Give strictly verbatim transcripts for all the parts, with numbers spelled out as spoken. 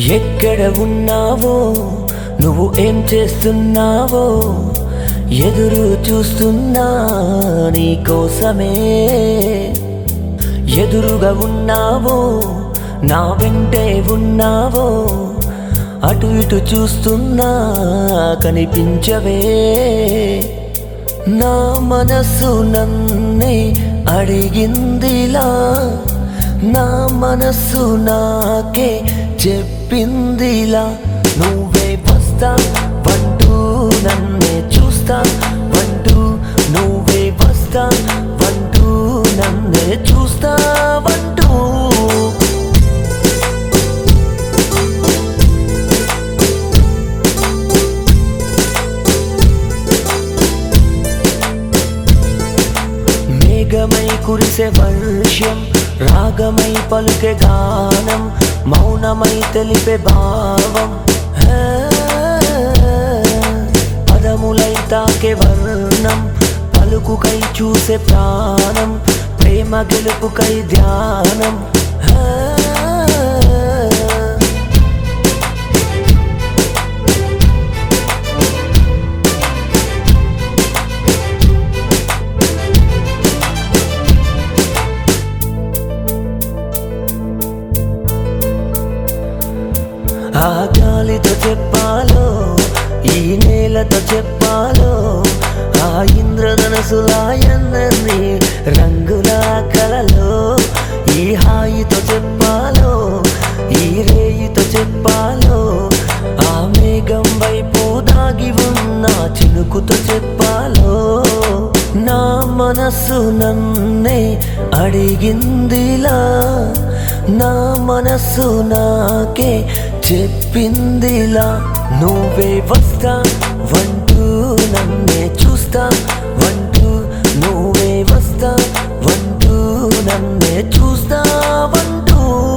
ఎక్కడ ఉన్నావో నువ్వు ఏం చేస్తున్నావో ఎదురు చూస్తున్నా నీ కోసమే. ఎదురుగా ఉన్నావో నా వెంటే ఉన్నావో అటు ఇటు చూస్తున్నా కనిపించవే. నా మనసు నన్నే అడిగిందిలా, నా మనసు నాకే చెప్పిందిలా. నువ్వే వస్తా వంటూ నన్నే చూస్తా వంటూ, నువ్వే వస్తా వంటూ నన్నే చూస్తా వంటూ. మేఘమై కురిసే వర్షం, రాగమై పలుకే గానం, మౌనమై తెలిపే భావం. పదములై తాకే వర్ణం, పలుకుకై చూసే ప్రాణం, ప్రేమ గెలుపుకై ధ్యానం. ఆ గాలితో చెప్పాలో, ఈ నేలతో చెప్పాలో, ఆ ఇంద్రధనసులాయన్నీ రంగుల కలలో. ఈ హాయితో చెప్పాలో, ఈ రేయితో చెప్పాలో, ఆ మేఘం వైపు దాగి ఉన్న చినుకుతో చెప్పాలో. నా మనసు నన్నే అడిగిందిలా, నా మనసు నాకే చెప్పిందిలా. నువ్వే వస్తా వంటూ నన్నే చూస్తా వంటూ, నువ్వే వస్తా వంటూ నన్నే చూస్తా వంటూ.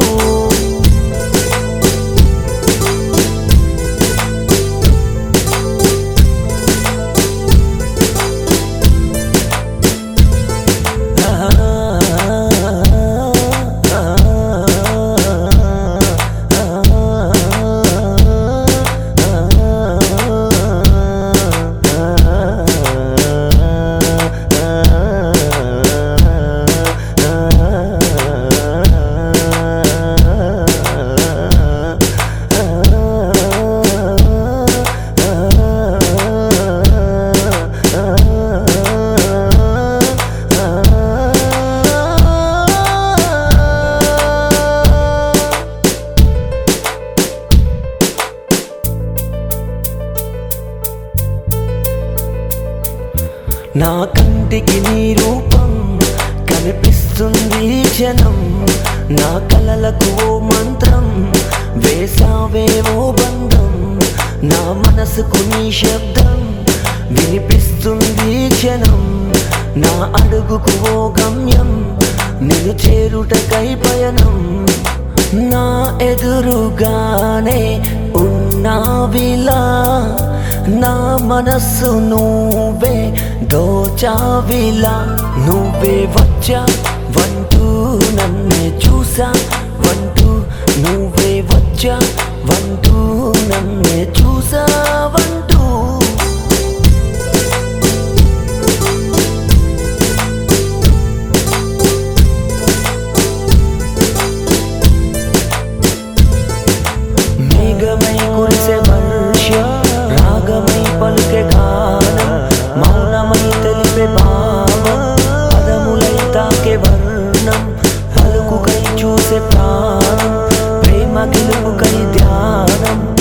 నా కంటికి నీ రూపం కనిపిస్తుంది క్షణం, నా కలలకు ఓ మంత్రం వేసావేవో బంధం. నా మనసుకు నీ శబ్దం వినిపిస్తుంది క్షణం, నా అడుగుకు ఓ గమ్యం నిన్ను చేరుటకై పయనం. నా ఎదురుగానే ఉన్నావిలా, నా మనస్సు నువ్వే దోచావిలా. నువ్వే వచ్చా వంటూ నన్నే చూసా వంటూ, నువ్వే వచ్చా వంటూ నన్నే చూసా వంటూ. మేఘమై కురిసే వర్షం, రాగమై పలుకే గానం, మౌనమై తెలిపే భావం. పదములై తాకే వర్ణం, పలుకుకై చూసే ప్రాణం, ప్రేమ గెలుపుకై ధ్యానం.